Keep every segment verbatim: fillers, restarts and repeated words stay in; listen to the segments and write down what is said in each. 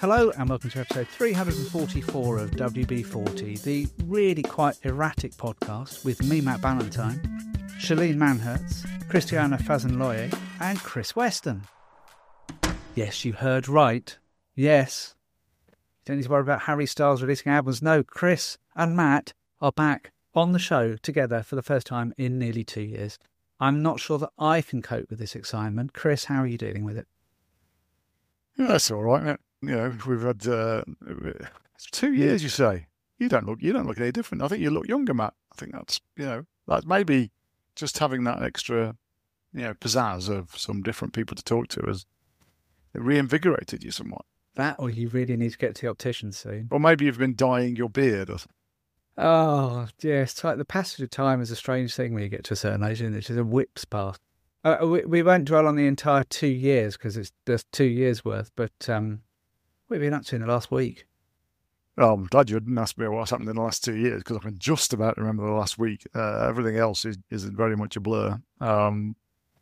Hello and welcome to episode three hundred forty-four of W B forty, the really quite erratic podcast with me, Matt Ballantyne, Shalene Manhertz, Christiana Fazenloye and Chris Weston. Yes, you heard right. Yes. You don't need to worry about Harry Styles releasing albums. No, Chris and Matt are back on the show together for the first time in nearly two years. I'm not sure that I can cope with this excitement. Chris, how are you dealing with it? Yeah, that's all right, mate. You know, we've had uh, two years. You say you don't look, you don't look any different. I think you look younger, Matt. I think that's, you know, that maybe just having that extra, you know, pizzazz of some different people to talk to has reinvigorated you somewhat. That, or you really need to get to the optician soon. Or maybe you've been dyeing your beard or something. Oh, yeah, it's like the passage of time is a strange thing when you get to a certain age, isn't it? It's just a whip's path. Uh, we, we won't dwell on the entire two years because it's just two years worth, but um, what have you been up to in the last week? Oh, I'm glad you didn't ask me what's happened in the last two years because I can just about remember the last week. Uh, everything else is, is very much a blur. Um,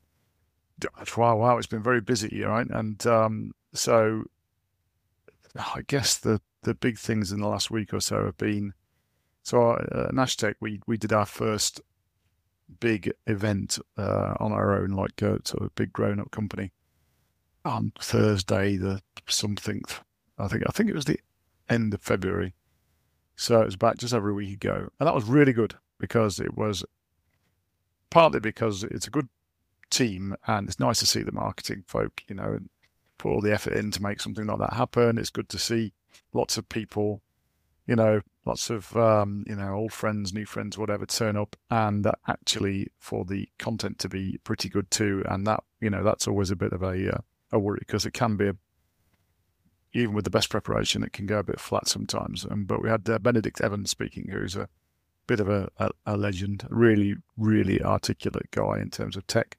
wow, wow, it's been very busy, right? And um, so I guess the, the big things in the last week or so have been, so uh, at Nashtec, we, we did our first big event uh, on our own, like a sort of big grown-up company on Thursday, the something, I think, I think it was the end of February. So it was back just over a week ago. And that was really good because it was partly because it's a good team and it's nice to see the marketing folk, you know, put all the effort in to make something like that happen. It's good to see lots of people, you know, lots of, um, you know, old friends, new friends, whatever, turn up and actually for the content to be pretty good too. And that, you know, that's always a bit of a, uh, a worry because it can be, a, even with the best preparation, it can go a bit flat sometimes. Um, but we had uh, Benedict Evans speaking, who's a bit of a, a, a legend, really, really articulate guy in terms of tech.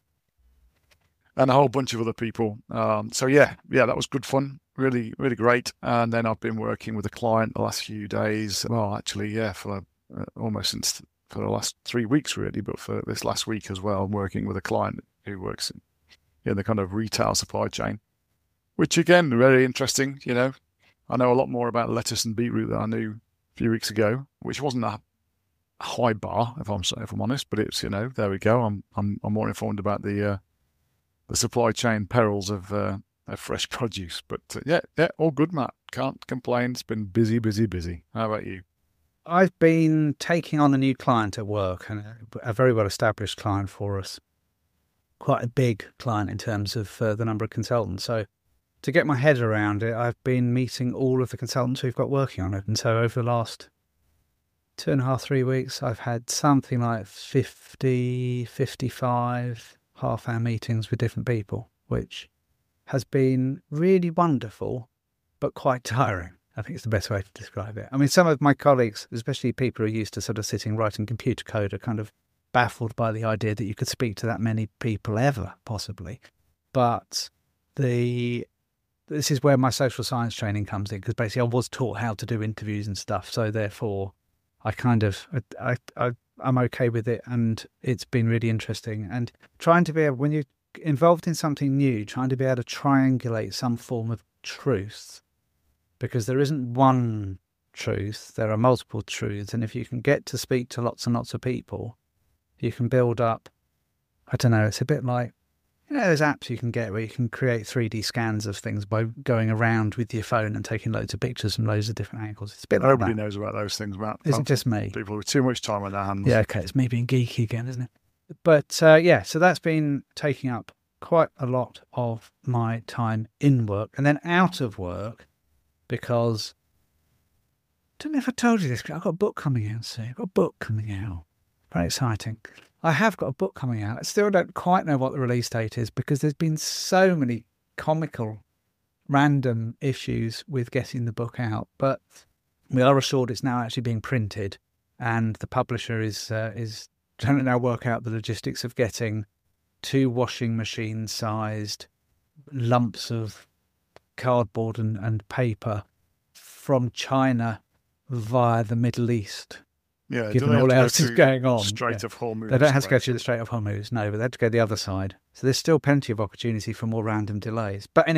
And a whole bunch of other people. Um, so yeah, yeah, that was good fun. Really, really great. And then I've been working with a client the last few days. Well, actually, yeah, for uh, almost since for the last three weeks, really. But for this last week as well, I'm working with a client who works in, in the kind of retail supply chain, which again, very interesting. You know, I know a lot more about lettuce and beetroot than I knew a few weeks ago, which wasn't a high bar, if I'm if I'm honest. But it's, you know, there we go. I'm I'm I'm more informed about the uh, the supply chain perils of. Uh, Of fresh produce, but uh, yeah, yeah, all good, Matt. Can't complain. It's been busy, busy, busy. How about you? I've been taking on a new client at work, and a, a very well-established client for us. Quite a big client in terms of uh, the number of consultants. So to get my head around it, I've been meeting all of the consultants who've got working on it. And so over the last two and a half, three weeks, I've had something like fifty, fifty-five half-hour meetings with different people, which has been really wonderful, but quite tiring. I think it's the best way to describe it. I mean, some of my colleagues, especially people who are used to sort of sitting writing computer code, are kind of baffled by the idea that you could speak to that many people ever, possibly. But the this is where my social science training comes in, because basically I was taught how to do interviews and stuff, so therefore I kind of, I, I, I'm okay with it, and it's been really interesting. And trying to be able, when you involved in something new, trying to be able to triangulate some form of truth, because there isn't one truth, there are multiple truths, and if you can get to speak to lots and lots of people, you can build up, I don't know, it's a bit like, you know, there's apps you can get where you can create three D scans of things by going around with your phone and taking loads of pictures from loads of different angles. It's a bit like Nobody that. knows about those things, Matt. Isn't it just me? People with too much time on their hands. Yeah, okay, it's me being geeky again, isn't it? But uh, yeah, so that's been taking up quite a lot of my time in work and then out of work, because I don't know if I told you this, I've got a book coming out soon. I've got a book coming out. Very exciting. I have got a book coming out. I still don't quite know what the release date is because there's been so many comical, random issues with getting the book out. But we are assured it's now actually being printed, and the publisher is uh, is trying to now work out the logistics of getting two washing machine sized lumps of cardboard and, and paper from China via the Middle East. Yeah, given all else is going on. Strait yeah. of Hormuz. They don't have to go through the Strait of Hormuz, no, but they have to go the other side. So there's still plenty of opportunity for more random delays. But anyway,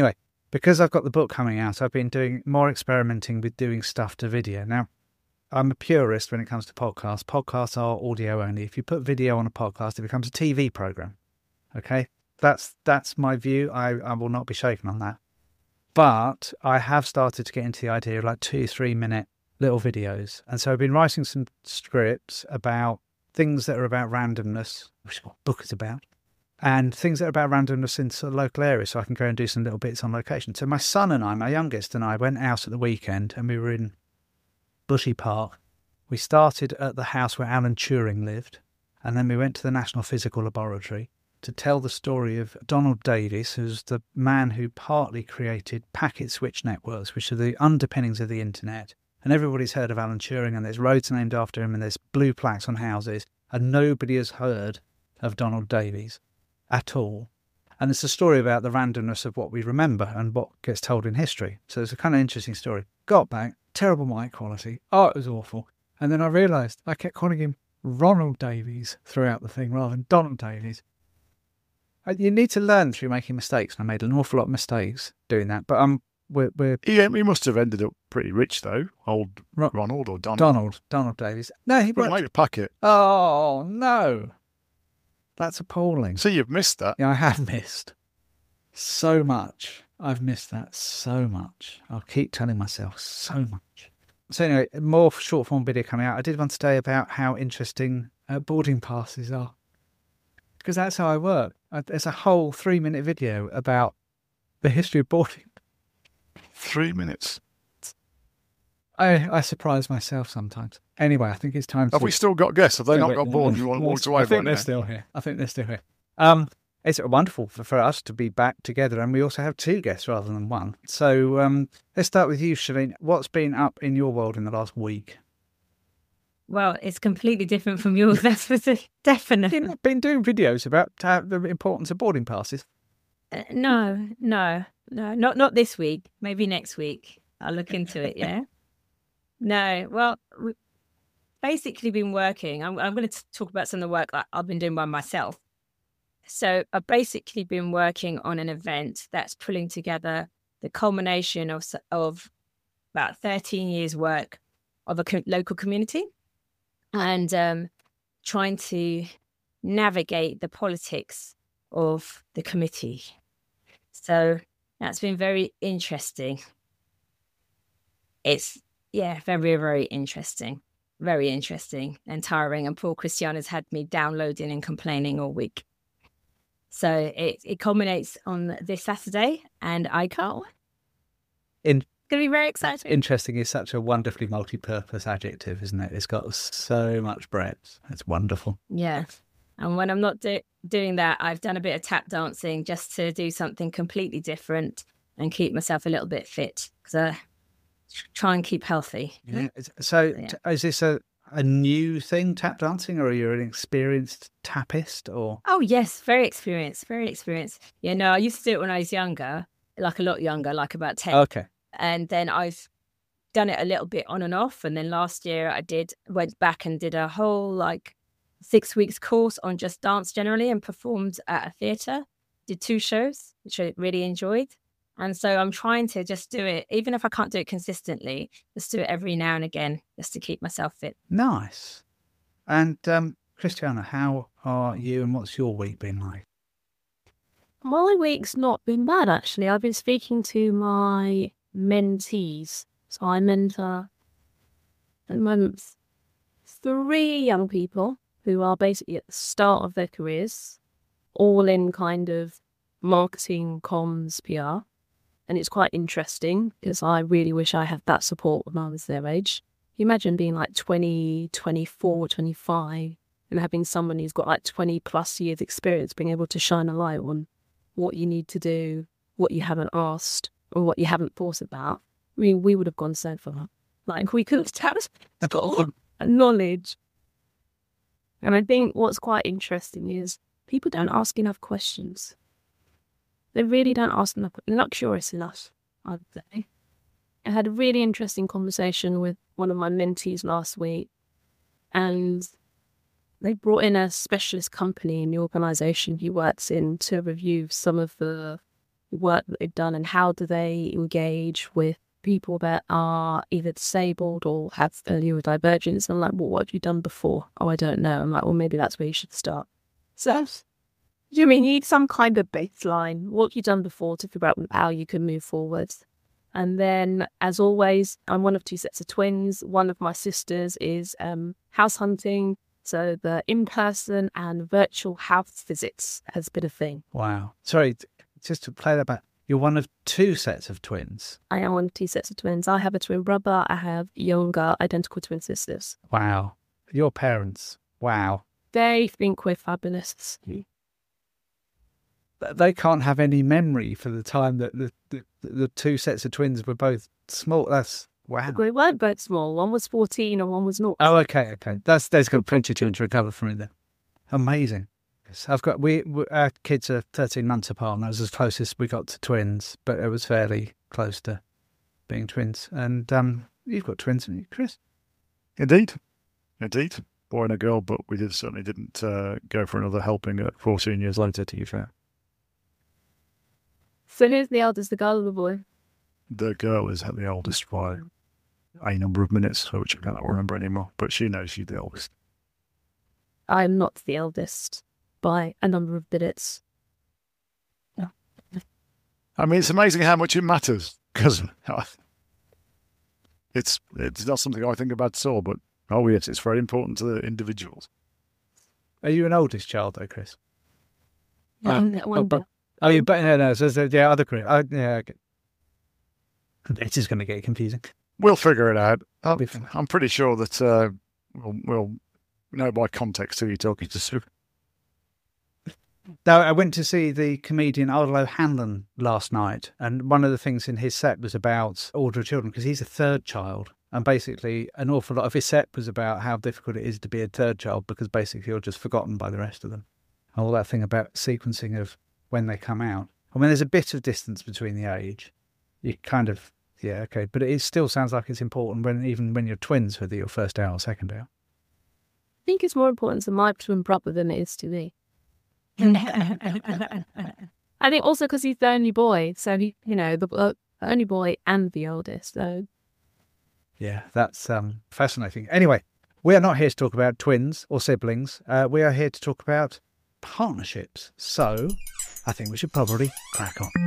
because I've got the book coming out, I've been doing more experimenting with doing stuff to video. Now, I'm a purist when it comes to podcasts. Podcasts are audio only. If you put video on a podcast, it becomes a T V program. Okay? That's that's my view. I, I will not be shaken on that. But I have started to get into the idea of like two, three minute little videos. And so I've been writing some scripts about things that are about randomness, which is what the book is about, and things that are about randomness in sort of local areas, so I can go and do some little bits on location. So my son and I, my youngest and I, went out at the weekend and we were in Bushy Park. We started at the house where Alan Turing lived, and then we went to the National Physical Laboratory to tell the story of Donald Davies, who's the man who partly created packet switch networks, which are the underpinnings of the internet. And everybody's heard of Alan Turing, and there's roads named after him, and there's blue plaques on houses, and nobody has heard of Donald Davies at all. And it's a story about the randomness of what we remember and what gets told in history. So it's a kind of interesting story. Got back, terrible mic quality. Oh, it was awful. And then I realised I kept calling him Ronald Davies throughout the thing rather than Donald Davies. You need to learn through making mistakes. And I made an awful lot of mistakes doing that. But um, we're... we're he, he must have ended up pretty rich, though. Old Ron- Ronald or Donald. Donald. Donald Davies. No, he made a packet. Oh, no. That's appalling. So you've missed that. Yeah, I have missed so much. I've missed that so much. I'll keep telling myself so much. So anyway, more short form video coming out. I did one today about how interesting uh, boarding passes are. Because that's how I work. I, there's a whole three minute video about the history of boarding. Three minutes? I, I surprise myself sometimes. Anyway, I think it's time to... Have we still got guests? Have they yeah, not wait, got bored and you want to walk away? I think they're now? still here. I think they're still here. Um, it's wonderful for, for us to be back together, and we also have two guests rather than one. So um, let's start with you, Shalene. What's been up in your world in the last week? Well, it's completely different from yours. That's for definite. You've not been doing videos about uh, the importance of boarding passes? Uh, no, no, no, not not this week. Maybe next week. I'll look into it. Yeah. No, well, we've basically been working. I'm, I'm going to talk about some of the work that I've been doing by myself. So I've basically been working on an event that's pulling together the culmination of of about thirteen years' work of a co- local community, and um, trying to navigate the politics of the committee. So that's been very interesting. It's, yeah, very, very interesting. Very interesting and tiring. And poor Christiana's had me downloading and complaining all week. So it, it culminates on this Saturday, and I can't wait. In- It's going to be very exciting. Interesting is such a wonderfully multi-purpose adjective, isn't it? It's got so much breadth. It's wonderful. Yeah. And when I'm not do- doing that, I've done a bit of tap dancing just to do something completely different and keep myself a little bit fit, because I try and keep healthy. Yeah. So Yeah. t- is this a, a new thing, tap dancing, or are you an experienced tappist? Or Oh, yes. Very experienced. Very experienced. Yeah, no, I used to do it when I was younger, like a lot younger, like about ten. Okay. And then I've done it a little bit on and off. And then last year I did, went back and did a whole like six weeks course on just dance generally, and performed at a theatre. Did two shows, which I really enjoyed. And so I'm trying to just do it, even if I can't do it consistently, just do it every now and again, just to keep myself fit. Nice. And um, Christiana, how are you, and what's your week been like? My week's not been bad, actually. I've been speaking to my mentees. So I mentor at the moment three young people who are basically at the start of their careers, all in kind of marketing, comms, P R. And it's quite interesting because I really wish I had that support when I was their age. You imagine being like twenty, twenty-four, twenty-five and having someone who's got like twenty plus years experience being able to shine a light on what you need to do, what you haven't asked, or what you haven't thought about. I mean, we would have gone so far. Like, we could have had knowledge. And I think what's quite interesting is people don't ask enough questions. They really don't ask enough. They're not curious enough, I'd say. I had a really interesting conversation with one of my mentees last week, and they brought in a specialist company in the organisation he works in to review some of the the work that they've done, and how do they engage with people that are either disabled or have a neurodivergence. And I'm like, well, what have you done before? Oh, I don't know. I'm like, well, maybe that's where you should start. So, do you mean you need some kind of baseline? What have you done before to figure out how you can move forward? And then, as always, I'm one of two sets of twins. One of my sisters is um, house hunting. So the in-person and virtual house visits has been a thing. Wow. Sorry, t- just to play that back. You're one of two sets of twins. I am one of two sets of twins. I have a twin brother. I have younger identical twin sisters. Wow. Your parents. Wow. They think we're fabulous. They can't have any memory for the time that the, the, the two sets of twins were both small. That's wow. We weren't both small. One was fourteen and one was not. Oh, okay, okay. That's there's got plenty of time to recover from it then. Amazing. Yes, I've got we, we our kids are thirteen months apart, and that was as close as we got to twins, but it was fairly close to being twins. And um, you've got twins, haven't you, Chris? Indeed, indeed, boy and a girl. But we did certainly didn't uh, go for another helping at fourteen years later. To be fair, so who's the eldest, the girl or the boy? the girl is the oldest by a number of minutes, which I can't remember anymore. But she knows she's the oldest. I'm not the eldest by a number of minutes. No. I mean, it's amazing how much it matters, because it's it's not something I think about at all, but oh yes, it's very important to the individuals. Are you an oldest child, though, Chris? No, Uh, no, one oh, but- girl. Oh, you but no, no. So, so yeah, other Chris. Oh, yeah, okay. This is going to get confusing. We'll figure it out. I'll be fine. I'm pretty sure that uh, we'll, we'll know by context who you're talking to. Sue. Now, I went to see the comedian Ardal O'Hanlon last night, and one of the things in his set was about Order of Children, because he's a third child. And basically, an awful lot of his set was about how difficult it is to be a third child, because basically you're just forgotten by the rest of them. And all that thing about sequencing of when they come out. I mean, there's a bit of distance between the age. You kind of, yeah, okay. But it still sounds like it's important when even when you're twins, whether you're first out or second out. I think it's more important to my twin brother than it is to me. I think also because he's the only boy, so he, you know, the uh, only boy and the oldest. So Yeah, that's um, fascinating. Anyway, we are not here to talk about twins or siblings. Uh, we are here to talk about partnerships. So I think we should probably crack on.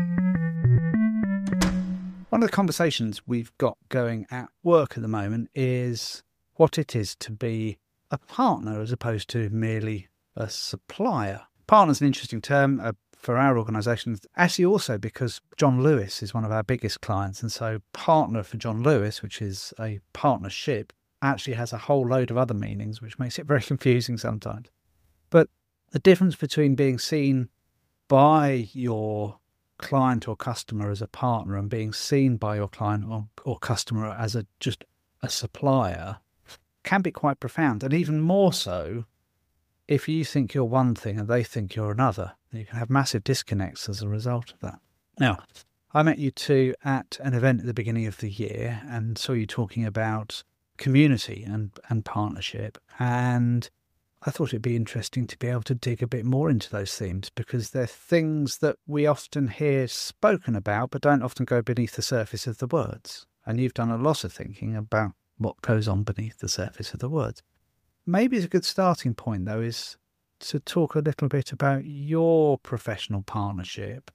One of the conversations we've got going at work at the moment is what it is to be a partner as opposed to merely a supplier. Partner's an interesting term uh, for our organisation, actually also because John Lewis is one of our biggest clients, and so partner for John Lewis, which is a partnership, actually has a whole load of other meanings, which makes it very confusing sometimes. But the difference between being seen by your client or customer as a partner and being seen by your client or, or customer as a just a supplier can be quite profound, and even more so if you think you're one thing and they think you're another. You can have massive disconnects as a result of that. Now, I met you two at an event at the beginning of the year and saw you talking about community and, and partnership, and I thought it'd be interesting to be able to dig a bit more into those themes, because they're things that we often hear spoken about but don't often go beneath the surface of the words. And you've done a lot of thinking about what goes on beneath the surface of the words. Maybe it's a good starting point, though, is to talk a little bit about your professional partnership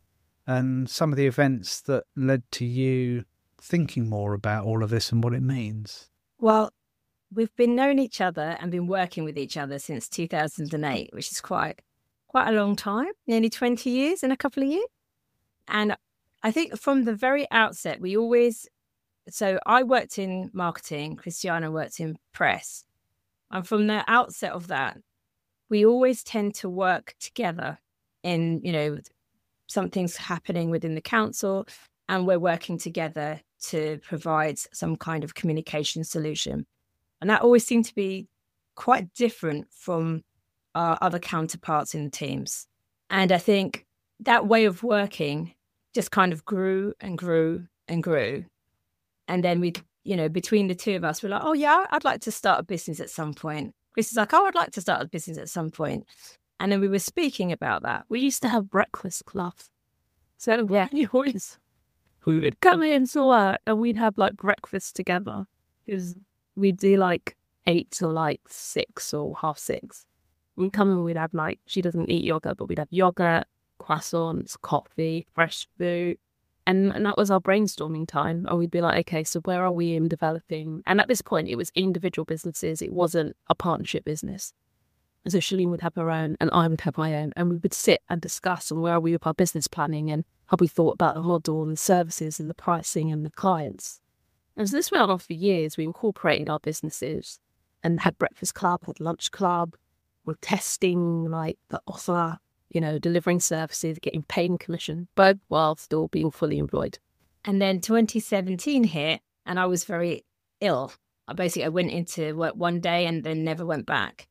and some of the events that led to you thinking more about all of this and what it means. Well, we've been known each other and been working with each other since two thousand eight, which is quite quite a long time, nearly twenty years in a couple of years. And I think from the very outset, we always, so I worked in marketing, Christiana worked in press. And from the outset of that, we always tend to work together in, you know, something's happening within the council and we're working together to provide some kind of communication solution. And that always seemed to be quite different from our other counterparts in the teams. And I think that way of working just kind of grew and grew and grew. And then we, you know, between the two of us, we're like, oh yeah, I'd like to start a business at some point. Chris is like, oh, I'd like to start a business at some point. And then we were speaking about that. we used to have breakfast clubs. So yeah, you always we would come in to work and we'd have like breakfast together because we'd do like eight till like six or half six. We'd come and we'd have like, she doesn't eat yogurt, but we'd have yogurt, croissants, coffee, fresh food. And, and that was our brainstorming time. And we'd be like, okay, so where are we in developing? And at this point, it was individual businesses. It wasn't a partnership business. And so Shalene would have her own and I would have my own. And we would sit and discuss on where are we with our business planning and how we thought about the model and the services and the pricing and the clients. And so this went on for years. We incorporated our businesses and had breakfast club, had lunch club. We're testing like the offer, you know, delivering services, getting paid and commission, but while still being fully employed. And then twenty seventeen hit and I was very ill. I basically I went into work one day and then never went back.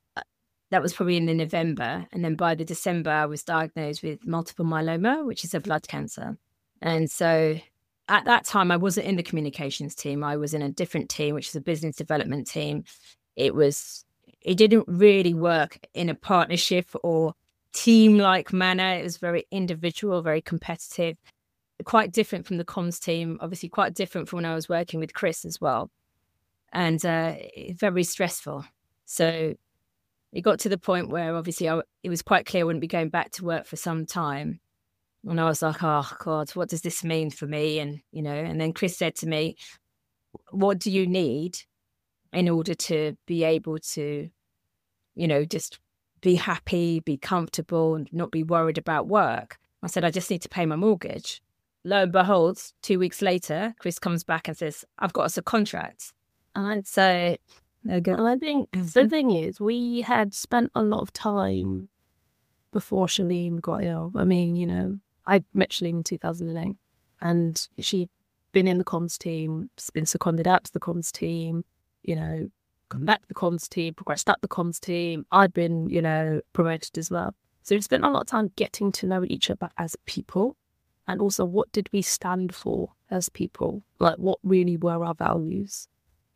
That was probably in the November. And then by the December, I was diagnosed with multiple myeloma, which is a blood cancer. And so at that time, I wasn't in the communications team. I was in a different team, which is a business development team. It was, it didn't really work in a partnership or team-like manner. It was very individual, very competitive, quite different from the comms team, obviously quite different from when I was working with Chris as well. And uh, very stressful. So it got to the point where obviously I, it was quite clear I wouldn't be going back to work for some time. And I was like, oh, God, what does this mean for me? And, you know, and then Chris said to me, what do you need in order to be able to, you know, just be happy, be comfortable and not be worried about work? I said, I just need to pay my mortgage. Lo and behold, two weeks later, Chris comes back and says, I've got us a contract. And so... And I think the thing is, we had spent a lot of time before Shalene got ill. I mean, you know, I met Shalene in two thousand eight and she'd been in the comms team, been seconded out to the comms team, you know, gone back to the comms team, progressed up the comms team. I'd been, you know, promoted as well. So we spent a lot of time getting to know each other as people and also what did we stand for as people? Like what really were our values?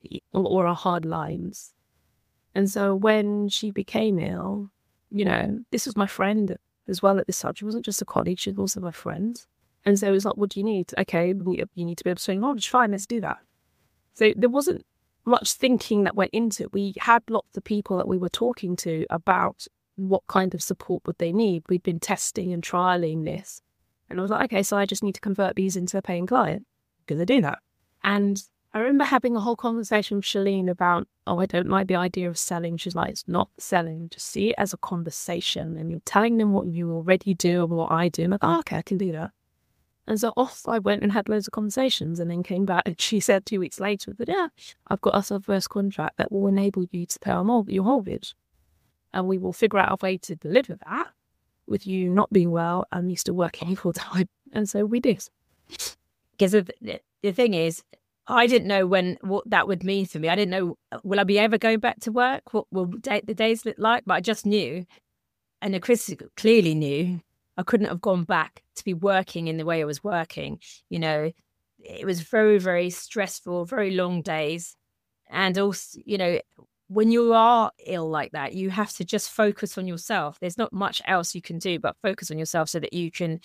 Or our hard lines. And so when she became ill, you know, this was my friend as well at this time. She wasn't just a colleague, she was also my friend. And so it was like, what do you need? Okay, you need to be able to say, oh, fine, let's do that. So there wasn't much thinking that went into it. We had lots of people that we were talking to about what kind of support would they need. We'd been testing and trialing this. And I was like, okay, so I just need to convert these into a paying client. Because I do that. And I remember having a whole conversation with Shalene about, oh, I don't like the idea of selling. She's like, it's not selling. Just see it as a conversation. And you're telling them what you already do and what I do. I'm like, oh, okay, I can do that. And so off I went and had loads of conversations and then came back. And she said two weeks later, but yeah, I've got us our first contract that will enable you to pay our mor- your mortgage. And we will figure out a way to deliver that with you not being well and you still working full time. And so we did. Because the, the thing is, I didn't know when what that would mean for me. I didn't know, will I be ever going back to work? What will day, the days look like? But I just knew, and Chris clearly knew, I couldn't have gone back to be working in the way I was working. You know, it was very, very stressful, very long days. And also, you know, when you are ill like that, you have to just focus on yourself. There's not much else you can do but focus on yourself so that you can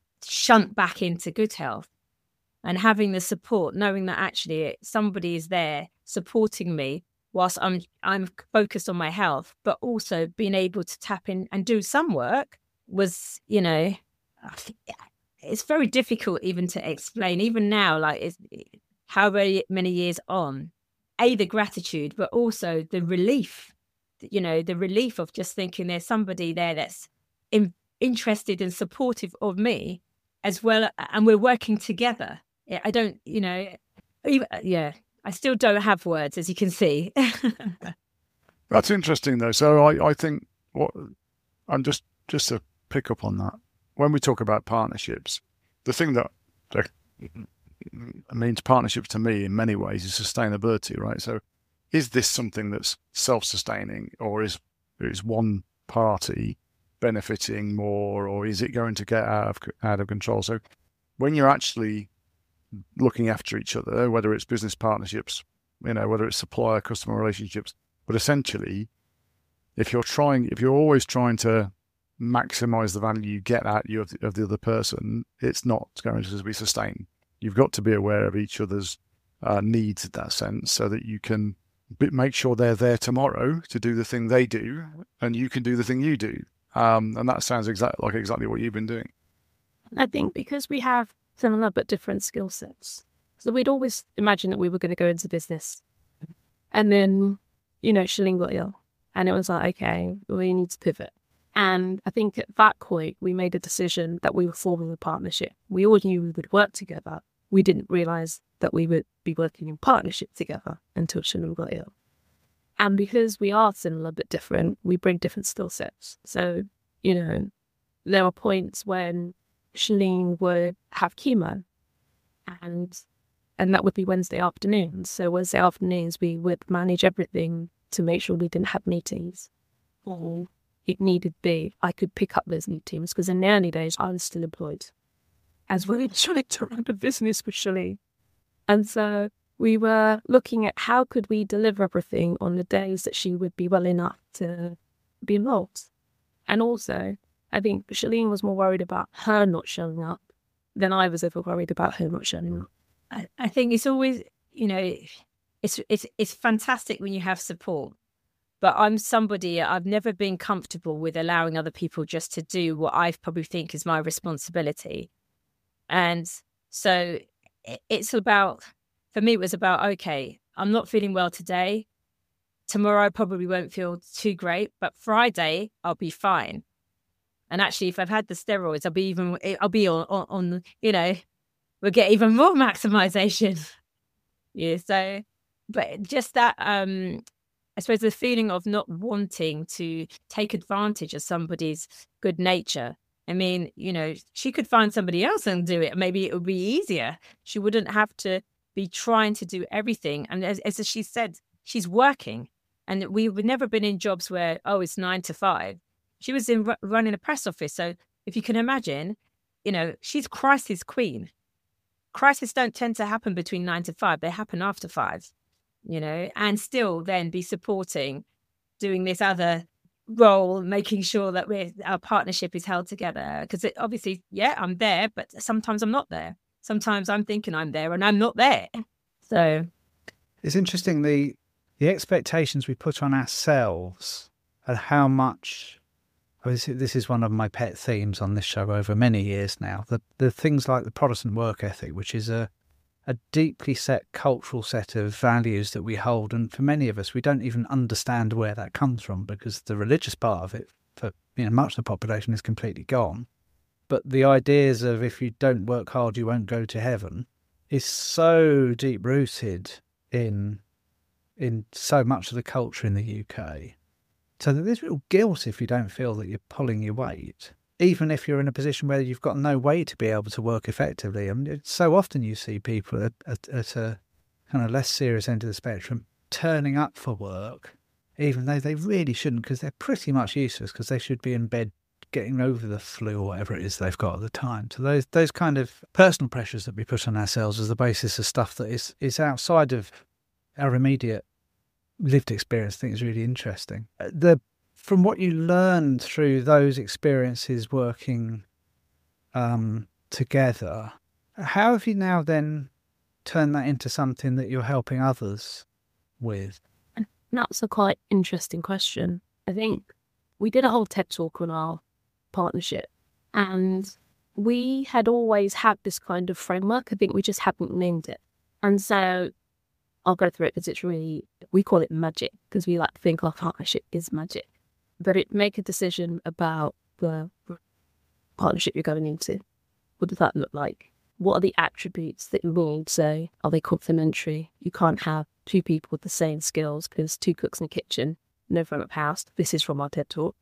shunt back into good health. And having the support, knowing that actually somebody is there supporting me whilst I'm I'm focused on my health, but also being able to tap in and do some work was, you know, it's very difficult even to explain. Even now, like it's, how many, many years on, A, the gratitude, but also the relief, you know, the relief of just thinking there's somebody there that's in, interested and supportive of me as well. And we're working together. I don't, you know, even, yeah, I still don't have words, as you can see. That's interesting, though. So I, I think what I'm just just to pick up on that. When we talk about partnerships, the thing that, that means partnerships to me in many ways is sustainability, right? So is this something that's self-sustaining, or is is one party benefiting more, or is it going to get out of out of control? So when you're actually looking after each other, whether it's business partnerships, you know, whether it's supplier customer relationships, but essentially, if you're trying, if you're always trying to maximize the value you get out you of, the, of the other person, it's not going to be sustained. You've got to be aware of each other's uh, needs in that sense, so that you can make sure they're there tomorrow to do the thing they do, and you can do the thing you do. Um, and that sounds exactly like exactly what you've been doing. I think because we have similar but different skill sets. So we'd always imagine that we were going to go into business. And then, you know, Shalene got ill. And it was like, okay, we need to pivot. And I think at that point, we made a decision that we were forming a partnership. We all knew we would work together. We didn't realise that we would be working in partnership together until Shalene got ill. And because we are similar but different, we bring different skill sets. So, you know, there were points when Shalene would have chemo, and and that would be Wednesday afternoons. So Wednesday afternoons, we would manage everything to make sure we didn't have meetings. Or it needed to be, I could pick up those meetings, because in the early days, I was still employed, as well as trying to run a business with Shalene. And so we were looking at how could we deliver everything on the days that she would be well enough to be involved. And also, I think Shalene was more worried about her not showing up than I was ever worried about her not showing up. I, I think it's always, you know, it's it's it's fantastic when you have support. But I'm somebody, I've never been comfortable with allowing other people just to do what I probably think is my responsibility. And so it's about, for me, it was about, okay, I'm not feeling well today. Tomorrow I probably won't feel too great, but Friday I'll be fine. And actually, if I've had the steroids, I'll be even, I'll be on, on, on you know, we'll get even more maximization. Yeah. So, but just that, um, I suppose the feeling of not wanting to take advantage of somebody's good nature. I mean, you know, she could find somebody else and do it. Maybe it would be easier. She wouldn't have to be trying to do everything. And as, as she said, she's working. And we've never been in jobs where, oh, it's nine to five. She was in running a press office. So if you can imagine, you know, she's crisis queen. Crises don't tend to happen between nine to five. They happen after five, you know, and still then be supporting, doing this other role, making sure that we're, our partnership is held together. Because obviously, yeah, I'm there, but sometimes I'm not there. Sometimes I'm thinking I'm there and I'm not there. So it's interesting, the the expectations we put on ourselves and how much, I mean, this is one of my pet themes on this show over many years now, the, the things like the Protestant work ethic, which is a, a deeply set cultural set of values that we hold. And for many of us, we don't even understand where that comes from, because the religious part of it, for you know, much of the population, is completely gone. But the ideas of if you don't work hard, you won't go to heaven is so deep-rooted in in so much of the culture in the U K. So that there's real guilt if you don't feel that you're pulling your weight, even if you're in a position where you've got no way to be able to work effectively. I mean, so often you see people at, at, at a kind of less serious end of the spectrum turning up for work, even though they really shouldn't, because they're pretty much useless, because they should be in bed getting over the flu or whatever it is they've got at the time. So those those kind of personal pressures that we put on ourselves as the basis of stuff that is, is outside of our immediate lived experience, I think is really interesting. The From what you learned through those experiences working um, together, how have you now then turned that into something that you're helping others with? That's a quite interesting question. I think we did a whole TED talk on our partnership, and we had always had this kind of framework. I think we just hadn't named it. And so I'll go through it because it's really, we call it magic, because we like to think our partnership is magic. But it make a decision about the partnership you're going into. What does that look like? What are the attributes that you need? So are they complementary? You can't have two people with the same skills, because two cooks in the kitchen, no front of house. This is from our TED talk.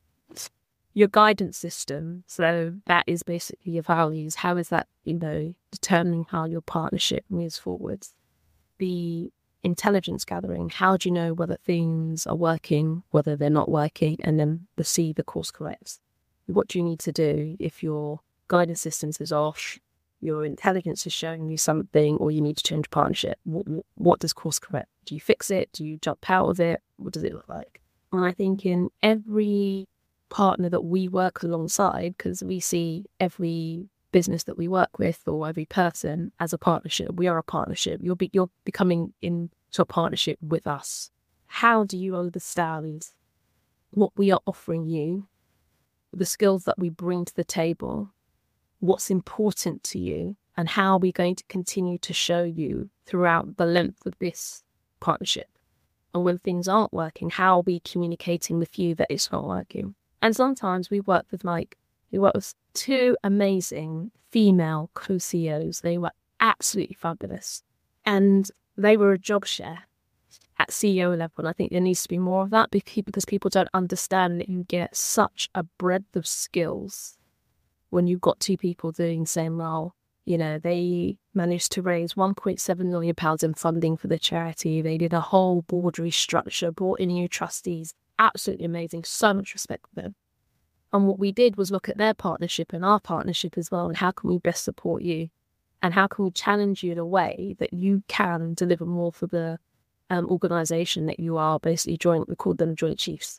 Your guidance system. So that is basically your values. How is that, you know, determining how your partnership moves forwards? The intelligence gathering. How do you know whether things are working, whether they're not working, and then the C, the course corrects. What do you need to do if your guidance systems is off, your intelligence is showing you something, or you need to change partnership? What, what does course correct? Do you fix it? Do you jump out of it? What does it look like? And I think in every partner that we work alongside, because we see every business that we work with or every person as a partnership. We are a partnership. You're be, you're becoming into a partnership with us. How do you understand what we are offering you, the skills that we bring to the table, what's important to you, and how are we going to continue to show you throughout the length of this partnership? And when things aren't working, how are we communicating with you that it's not working? And sometimes we work with like, we work with two amazing female co-C E Os. They were absolutely fabulous. And they were a job share at C E O level. And I think there needs to be more of that because people don't understand that you get such a breadth of skills when you've got two people doing the same role. You know, they managed to raise one point seven million pounds in funding for the charity. They did a whole board restructure, brought in new trustees. Absolutely amazing. So much respect for them. And what we did was look at their partnership and our partnership as well, and how can we best support you? And how can we challenge you in a way that you can deliver more for the um, organisation that you are basically joint, we called them joint chiefs.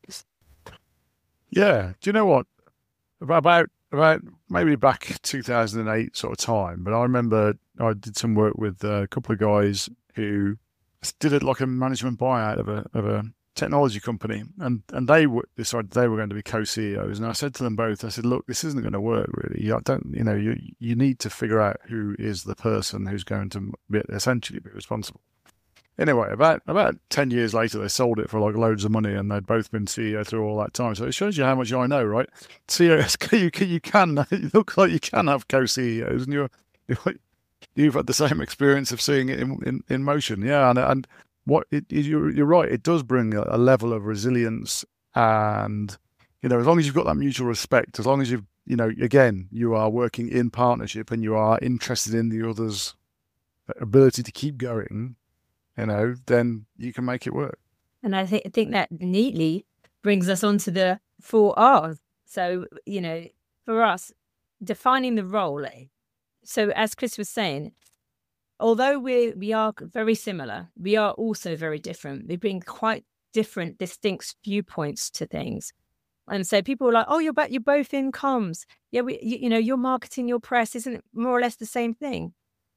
Yeah. Do you know what? About about maybe back two thousand eight sort of time, but I remember I did some work with a couple of guys who did it like a management buyout of a of a technology company, and and they w- decided they were going to be co-C E Os. And I said to them both, I said, look, this isn't going to work really. I don't, you know, you you need to figure out who is the person who's going to be, essentially be responsible. Anyway, about about ten years later, they sold it for like loads of money, and they'd both been C E O through all that time. So it shows you how much I know, right? C E Os, you can, you can it looks like you can have co-C E Os, and you're, you're you've had the same experience of seeing it in in, in motion, yeah. And and what it, you're you're right, it does bring a, a level of resilience, and you know, as long as you've got that mutual respect, as long as you've you know, again, you are working in partnership and you are interested in the other's ability to keep going, you know, then you can make it work. And I think I think that neatly brings us on to the four R's. So, you know, for us, defining the role. So as Chris was saying, although we we are very similar, we are also very different. We bring quite different, distinct viewpoints to things. And so people are like, oh, you're, you're both in comms. Yeah, we, you, you know, your marketing, your press, isn't it more or less the same thing?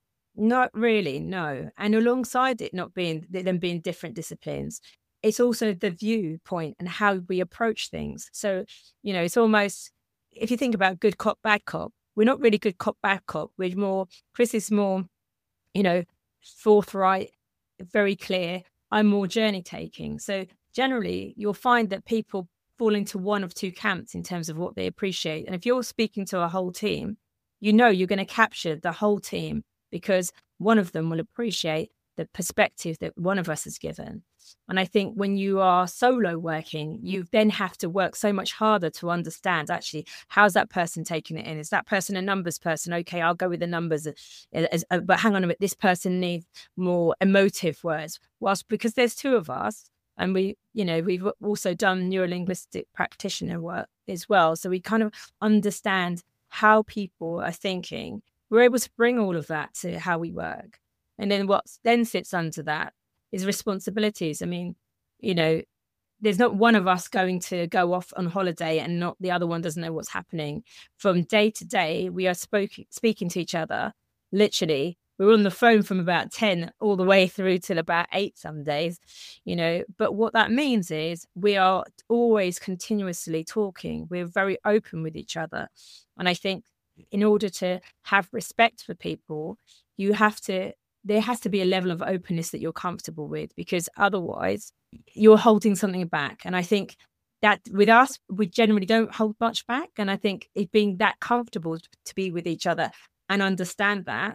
Not really, no. And alongside it not being, them being different disciplines, it's also the viewpoint and how we approach things. So, you know, it's almost, if you think about good cop, bad cop, we're not really good cop, bad cop. We're more, Chris is more, you know, forthright, very clear. I'm more journey taking. So generally, you'll find that people fall into one of two camps in terms of what they appreciate. And if you're speaking to a whole team, you know you're going to capture the whole team because one of them will appreciate the perspective that one of us has given. And I think when you are solo working, you then have to work so much harder to understand, actually, how's that person taking it in? Is that person a numbers person? Okay, I'll go with the numbers. As, as, but hang on a minute, this person needs more emotive words. Whilst because there's two of us, and we, you know, we've also done neurolinguistic practitioner work as well. So we kind of understand how people are thinking. We're able to bring all of that to how we work. And then what then sits under that is responsibilities. I mean, you know, there's not one of us going to go off on holiday and not the other one doesn't know what's happening. From day to day, we are spoke, speaking to each other, literally. We're on the phone from about ten all the way through till about eight some days, you know. But what that means is we are always continuously talking. We're very open with each other. And I think in order to have respect for people, you have to, there has to be a level of openness that you're comfortable with, because otherwise you're holding something back. And I think that with us, we generally don't hold much back. And I think it being that comfortable to be with each other and understand that,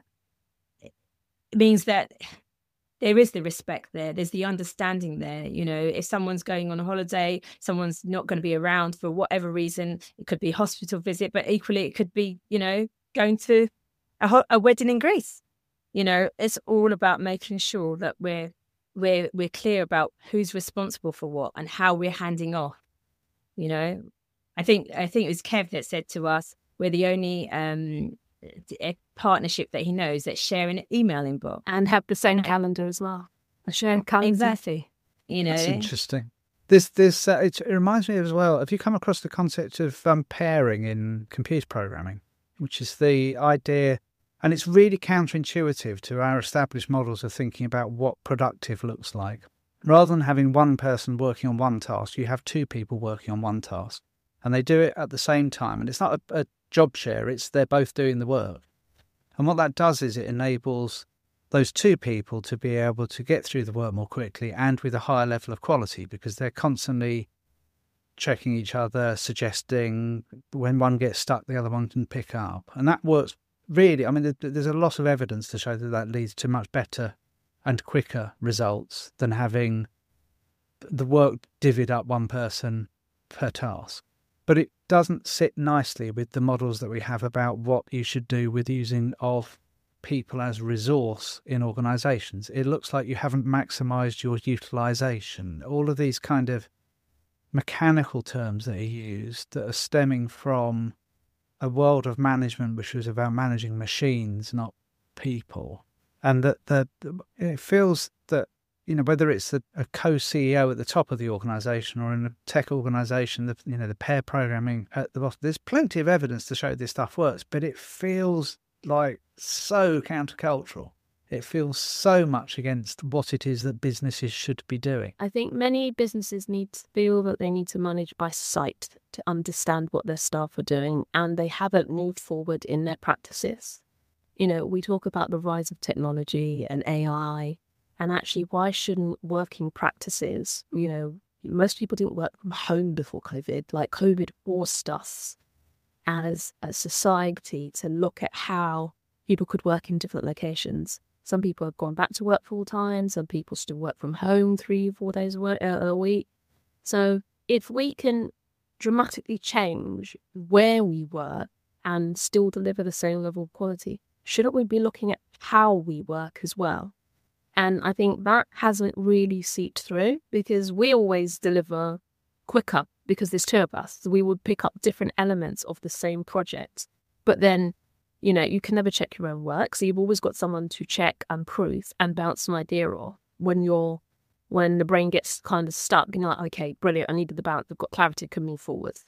it means that there is the respect there. There's the understanding there. You know, if someone's going on a holiday, someone's not going to be around for whatever reason, it could be a hospital visit, but equally it could be, you know, going to a, ho- a wedding in Greece. You know, it's all about making sure that we're we're we're clear about who's responsible for what and how we're handing off. You know, I think I think it was Kev that said to us, we're the only um, a partnership that he knows that share an email inbox and have the same calendar as well. A shared calendar. Exactly. You know, that's interesting. This, this, uh, it, it reminds me as well. Have you come across the concept of um, pairing in computer programming, which is the idea, and it's really counterintuitive to our established models of thinking about what productive looks like. Rather than having one person working on one task, you have two people working on one task, and they do it at the same time. And it's not a, a job share; it's they're both doing the work. And what that does is it enables those two people to be able to get through the work more quickly and with a higher level of quality, because they're constantly checking each other, suggesting when one gets stuck, the other one can pick up. And that works really. I mean, there's a lot of evidence to show that that leads to much better and quicker results than having the work divvied up one person per task. But it doesn't sit nicely with the models that we have about what you should do with using of people as resource in organisations. It looks like you haven't maximised your utilisation. All of these kind of mechanical terms that are used that are stemming from a world of management which was about managing machines, not people. And that the, it feels that, you know, whether it's a, a co-C E O at the top of the organisation or in a tech organisation, the, you know, the pair programming at the bottom, there's plenty of evidence to show this stuff works, but it feels like so countercultural. It feels so much against what it is that businesses should be doing. I think many businesses need to feel that they need to manage by sight to understand what their staff are doing, and they haven't moved forward in their practices. You know, we talk about the rise of technology and A I, and actually why shouldn't working practices, you know, most people didn't work from home before COVID. Like COVID forced us as a society to look at how people could work in different locations. Some people have gone back to work full time. Some people still work from home three, four days a wo- uh, a week. So if we can dramatically change where we work and still deliver the same level of quality, shouldn't we be looking at how we work as well? And I think that hasn't really seeped through, because we always deliver quicker because there's two of us. So we would pick up different elements of the same project. But then, you know, you can never check your own work. So you've always got someone to check and proof and bounce an idea off when you're, when the brain gets kind of stuck and you're like, okay, brilliant, I needed the bounce, I've got clarity, can move forward.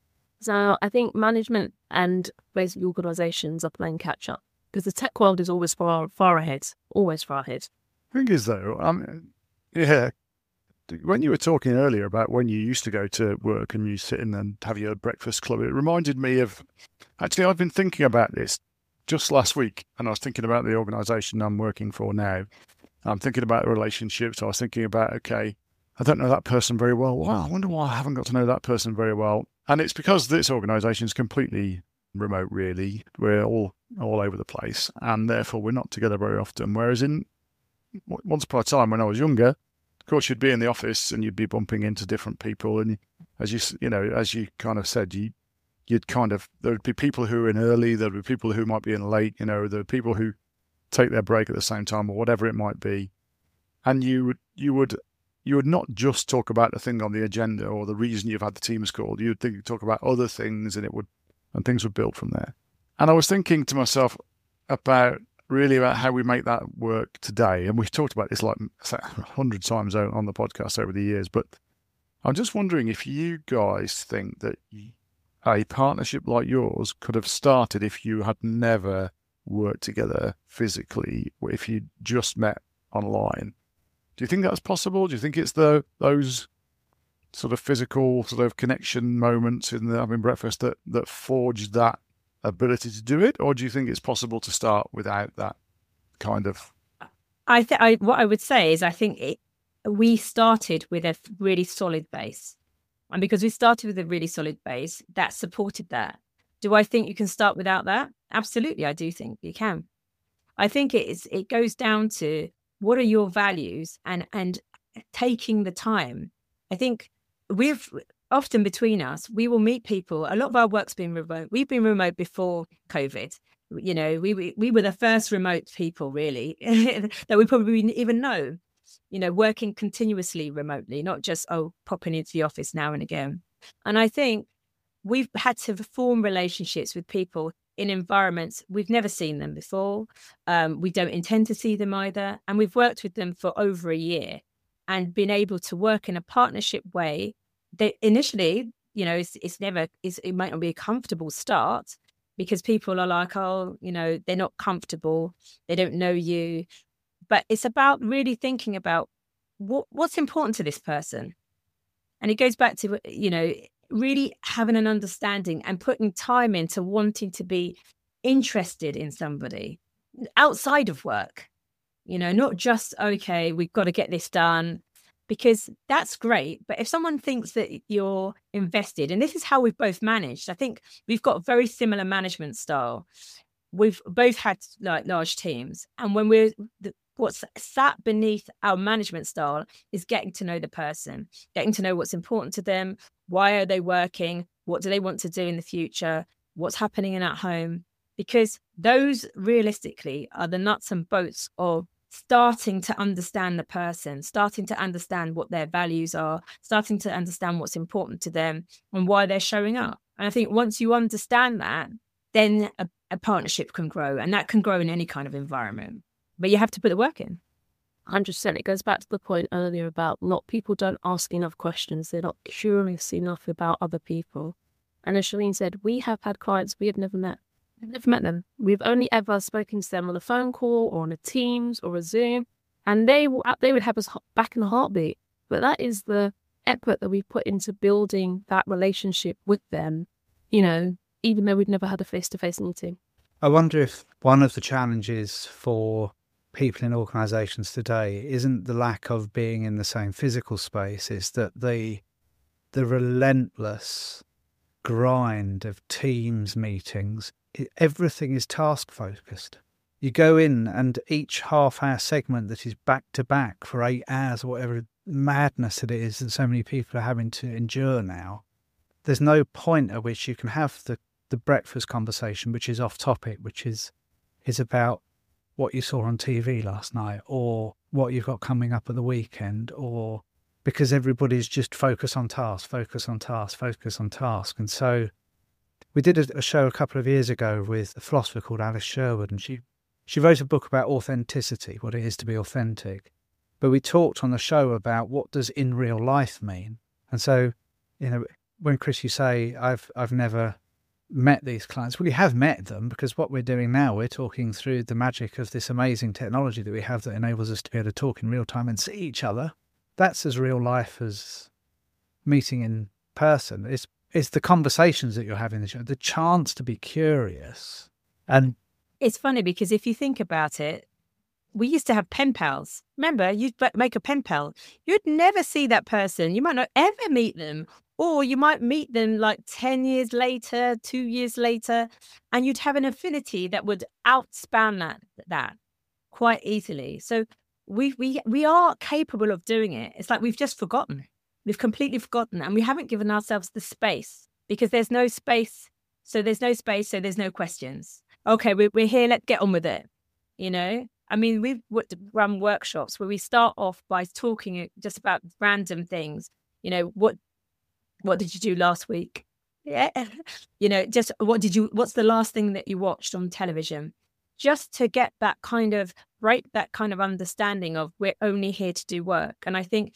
So I think management and basically organisations are playing catch up, because the tech world is always far, far ahead, always far ahead. Thing is, though, um, yeah, when you were talking earlier about when you used to go to work and you sit in and have your breakfast club, it reminded me of, actually, I've been thinking about this just last week, and I was thinking about the organisation I'm working for now. I'm thinking about the relationships. I was thinking about, okay, I don't know that person very well. Wow, I wonder why I haven't got to know that person very well. And it's because this organisation is completely remote, really. We're all all over the place, and therefore we're not together very often. Whereas in once upon a time when I was younger, of course, you'd be in the office and you'd be bumping into different people, and as you you know, as you kind of said, you you'd kind of, there would be people who are in early, there would be people who might be in late, you know, there are people who take their break at the same time or whatever it might be, and you would you would you would not just talk about the thing on the agenda or the reason you've had the Teams call. You'd think, talk about other things, and it would and things would build from there. And I was thinking to myself about really about how we make that work today. And we've talked about this like a hundred times on the podcast over the years, but I'm just wondering if you guys think that a partnership like yours could have started if you had never worked together physically, if you just met online. Do you think that's possible? Do you think it's the those sort of physical sort of connection moments in the having breakfast that, that forged that ability to do it? Or do you think it's possible to start without that kind of? I think I what I would say is I think it, we started with a really solid base, and because we started with a really solid base, that supported that. Do I think you can start without that? Absolutely, I do think you can. I think it is. It goes down to what are your values and and taking the time. I think we've often between us, we will meet people. A lot of our work's been remote. We've been remote before COVID. You know, we we, we were the first remote people, really, that we probably didn't even know, you know, working continuously remotely, not just, oh, popping into the office now and again. And I think we've had to form relationships with people in environments we've never seen them before. Um, we don't intend to see them either. And we've worked with them for over a year. and being able to work in a partnership way. They initially, you know, it's, it's never, it's, it might not be a comfortable start because people are like, oh, you know, they're not comfortable. They don't know you. But it's about really thinking about what, what's important to this person. And it goes back to, you know, really having an understanding and putting time into wanting to be interested in somebody outside of work, you know, not just, okay, we've got to get this done, because that's great. But if someone thinks that you're invested, and this is how we've both managed, I think we've got a very similar management style. We've both had like large teams. And when we're, the, what's sat beneath our management style is getting to know the person, getting to know what's important to them. Why are they working? What do they want to do in the future? What's happening in at home? Because those realistically are the nuts and bolts of starting to understand the person, starting to understand what their values are, starting to understand what's important to them and why they're showing up. And I think once you understand that, then a, a partnership can grow, and that can grow in any kind of environment. But you have to put the work in. one hundred percent. It goes back to the point earlier about not people don't ask enough questions. They're not curious enough about other people. And as Shalene said, we have had clients we have never met. We've never met them. We've only ever spoken to them on a phone call or on a Teams or a Zoom, and they will, they would have us back in a heartbeat. But that is the effort that we put into building that relationship with them, you know, even though we've never had a face-to-face meeting. I wonder if one of the challenges for people in organisations today isn't the lack of being in the same physical space, it's that the the relentless grind of Teams meetings, it, everything is task focused. You go in and each half hour segment that is back to back for eight hours or whatever madness it is that so many people are having to endure now, there's no point at which you can have the, the breakfast conversation, which is off topic, which is is about what you saw on T V last night or what you've got coming up at the weekend, or because everybody's just focus on task, focus on task, focus on task. And so we did a, a show a couple of years ago with a philosopher called Alice Sherwood, and she, she wrote a book about authenticity, what it is to be authentic. But we talked on the show about what does in real life mean. And so, you know, when Chris, you say, I've I've never met these clients, well, you have met them, because what we're doing now, we're talking through the magic of this amazing technology that we have that enables us to be able to talk in real time and see each other. That's as real life as meeting in person. It's, it's the conversations that you're having, the chance to be curious. And it's funny because if you think about it, we used to have pen pals. Remember, you'd make a pen pal. You'd never see that person. You might not ever meet them. Or you might meet them like ten years later, two years later, and you'd have an affinity that would outspan that that quite easily. So we we we are capable of doing it. It's like we've just forgotten. We've completely forgotten, and we haven't given ourselves the space, because there's no space. So there's no space. So there's no questions. Okay, we're we're here. Let's get on with it. You know. I mean, we've run workshops where we start off by talking just about random things. You know, what. What did you do last week? Yeah. You know, just what did you, what's the last thing that you watched on television? Just to get that kind of, break that kind of understanding of we're only here to do work. And I think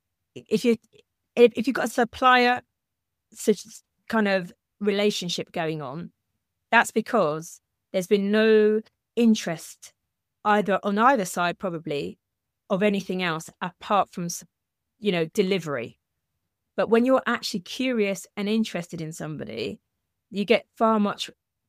if you, if, if you've got a supplier such kind of relationship going on, that's because there's been no interest either on either side, probably, of anything else apart from, you know, delivery. But when you're actually curious and interested in somebody, you get far much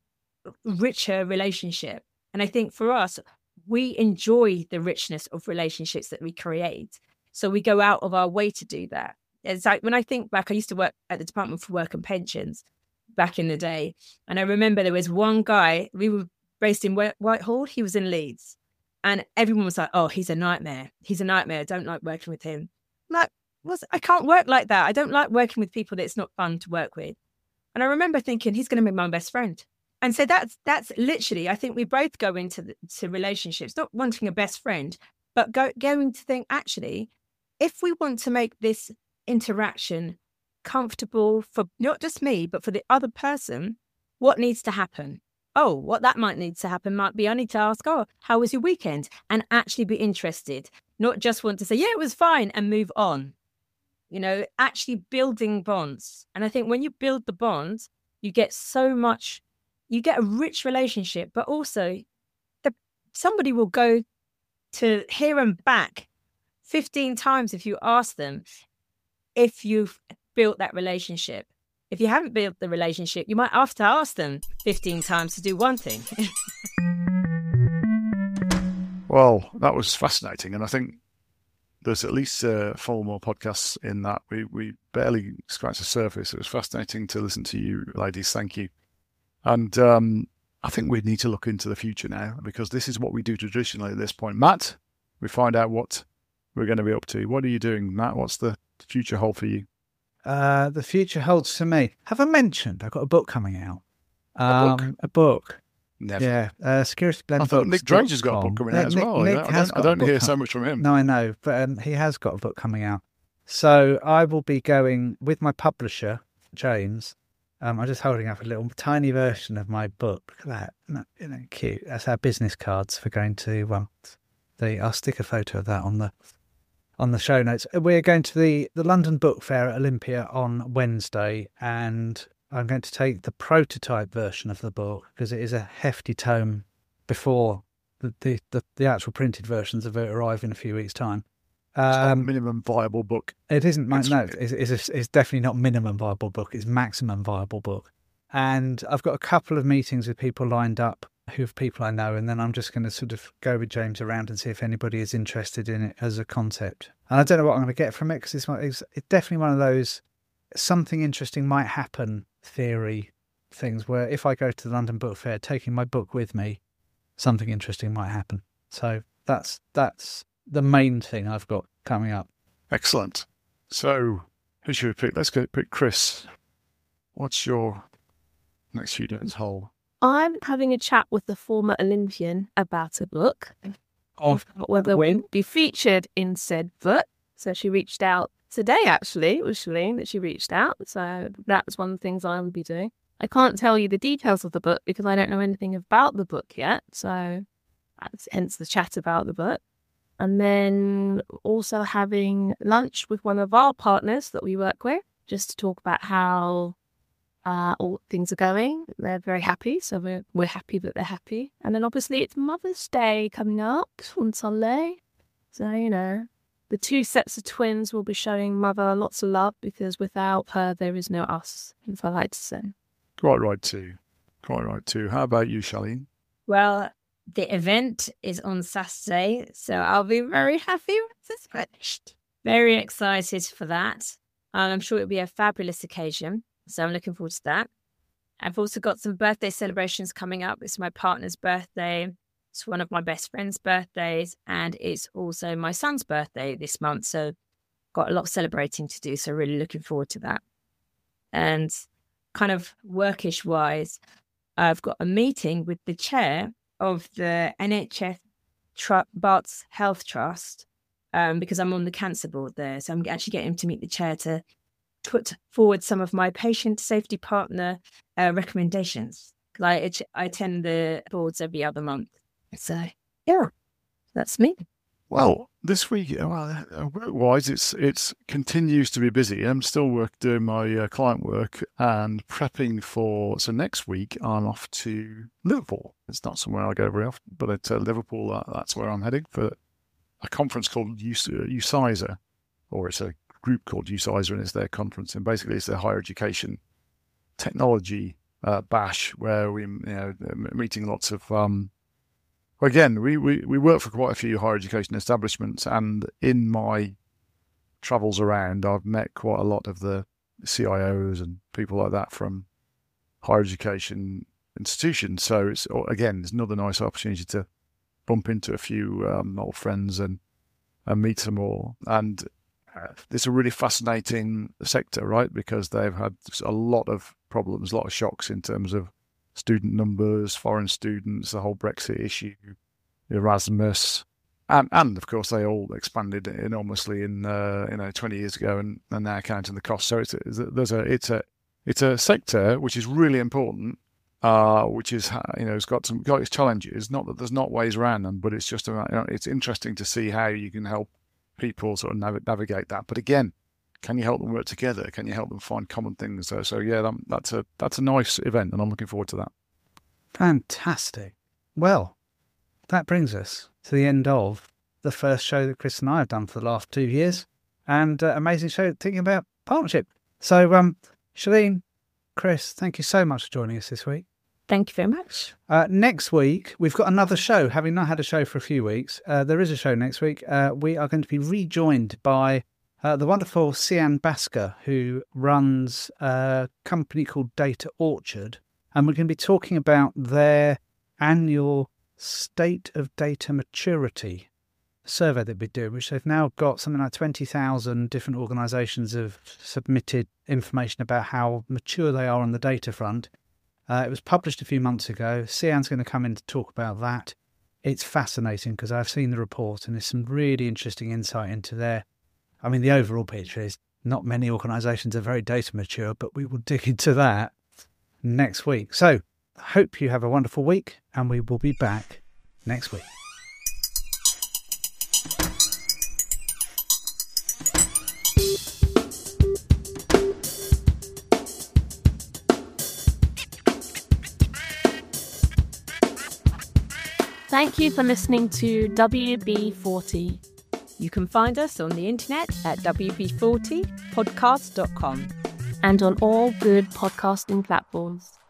richer relationship. And I think for us, we enjoy the richness of relationships that we create. So we go out of our way to do that. It's like when I think back, I used to work at the Department for Work and Pensions back in the day. And I remember there was one guy, we were based in Whitehall, he was in Leeds. And everyone was like, oh, he's a nightmare. He's a nightmare. I don't like working with him. I'm like, I can't work like that. I don't like working with people that it's not fun to work with. And I remember thinking, he's going to be my best friend. And so that's that's literally, I think we both go into the, to relationships, not wanting a best friend, but go, going to think, actually, if we want to make this interaction comfortable for not just me, but for the other person, what needs to happen? oh, what that might need to happen might be I need to ask, oh, how was your weekend? And actually be interested, not just want to say, yeah, it was fine and move on. You know, actually building bonds. And I think when you build the bonds, you get so much, you get a rich relationship, but also the, somebody will go to hear them back fifteen times if you ask them, if you've built that relationship. If you haven't built the relationship, you might have to ask them fifteen times to do one thing. Well, that was fascinating. And I think there's at least uh, four more podcasts in that. We we barely scratched the surface. It was fascinating to listen to you, ladies. Thank you. And um, I think we need to look into the future now, because this is what we do traditionally at this point. Matt, we find out what we're going to be up to. What are you doing, Matt? What's the future hold for you? Uh, the future holds for me. Have I mentioned I've got a book coming out? Um, A book? A book. Never. Yeah. Uh, Security Blend I thought Books Nick Drage has got a dot com. book coming out as Nick- well. Nick I has don't, got I a don't book hear com- so much from him. No, I know, but um, he has got a book coming out. So I will be going with my publisher, James. Um, I'm just holding up a little tiny version of my book. Look at that. No, you know, cute. That's our business cards for going to, well, the, I'll stick a photo of that on the on the show notes. We're going to the, the London Book Fair at Olympia on Wednesday, and I'm going to take the prototype version of the book, because it is a hefty tome before the, the, the, the actual printed versions of it arrive in a few weeks' time. It's not a Um, minimum viable book. it isn't, my, It's- no, it's, it's, it's definitely not minimum viable book. It's maximum viable book. And I've got a couple of meetings with people lined up who are people I know, and then I'm just going to sort of go with James around and see if anybody is interested in it as a concept. And I don't know what I'm going to get from it, because it's, one- it's, it's definitely one of those something interesting might happen theory things, where if I go to the London Book Fair taking my book with me, something interesting might happen. So that's that's the main thing I've got coming up. Excellent. So, who should we pick? Let's go pick Chris. What's your next few days hold? I'm having a chat with the former Olympian about a book, Of about whether when? we'll be featured in said book. So she reached out today, actually. It was Shalene that she reached out. So that was one of the things I will be doing. I can't tell you the details of the book because I don't know anything about the book yet. So that's hence the chat about the book. And then also having lunch with one of our partners that we work with, just to talk about how uh, all things are going. They're very happy, so we're, we're happy that they're happy. And then obviously it's Mother's Day coming up on Sunday. So, you know, the two sets of twins will be showing Mother lots of love, because without her, there is no us, if I like to say. Quite right too. Quite right too. How about you, Shalene? Well, the event is on Saturday, so I'll be very happy when it's finished. Very excited for that. Um, I'm sure it'll be a fabulous occasion, so I'm looking forward to that. I've also got some birthday celebrations coming up. It's my partner's birthday. It's one of my best friend's birthdays, and it's also my son's birthday this month, so got a lot of celebrating to do, so really looking forward to that. And kind of workish-wise, I've got a meeting with the chair of the N H S Tr- Barts Health Trust, um, because I'm on the cancer board there. So I'm actually getting him to meet the chair to put forward some of my patient safety partner uh, recommendations. Because I, I attend the boards every other month. So, yeah, that's me. Well, this week, well, uh, work-wise, it's it's continues to be busy. I'm still work doing my uh, client work and prepping for. So next week, I'm off to Liverpool. It's not somewhere I go very often, but at uh, Liverpool, uh, that's where I'm heading for a conference called U C I S A, or it's a group called U C I S A, and it's their conference. And basically, it's their higher education technology uh, bash, where we, you know, meeting lots of. Um, Again, we, we, we work for quite a few higher education establishments, and in my travels around, I've met quite a lot of the C I Os and people like that from higher education institutions. So it's, again, it's another nice opportunity to bump into a few um, old friends and, and meet them all. And uh, it's a really fascinating sector, right? Because they've had a lot of problems, a lot of shocks in terms of student numbers, foreign students, the whole Brexit issue, Erasmus, and and of course they all expanded enormously in uh, you know twenty years ago, and, and now counting the cost. So it's, it's a, there's a it's a it's a sector which is really important, uh, which is, you know, it's got some got its challenges. Not that there's not ways around them, but it's just about, you know, it's interesting to see how you can help people sort of nav- navigate that. But again, can you help them work together? Can you help them find common things? So, so yeah, that, that's a that's a nice event, and I'm looking forward to that. Fantastic. Well, that brings us to the end of the first show that Chris and I have done for the last two years, and uh, amazing show thinking about partnership. So, um, Shalene, Chris, thank you so much for joining us this week. Thank you very much. Uh, next week, we've got another show. Having not had a show for a few weeks, uh, there is a show next week. Uh, we are going to be rejoined by uh, the wonderful Sian Basker, who runs a company called Data Orchard. And we're going to be talking about their annual State of Data Maturity survey that we're doing, which they've now got something like twenty thousand different organisations have submitted information about how mature they are on the data front. Uh, it was published a few months ago. Sian's going to come in to talk about that. It's fascinating because I've seen the report and there's some really interesting insight into there. I mean, the overall picture is not many organisations are very data mature, but we will dig into that next week. So I hope you have a wonderful week, and we will be back next week. Thank you for listening to W B forty. You can find us on the internet at w b forty podcast dot com and on all good podcasting platforms.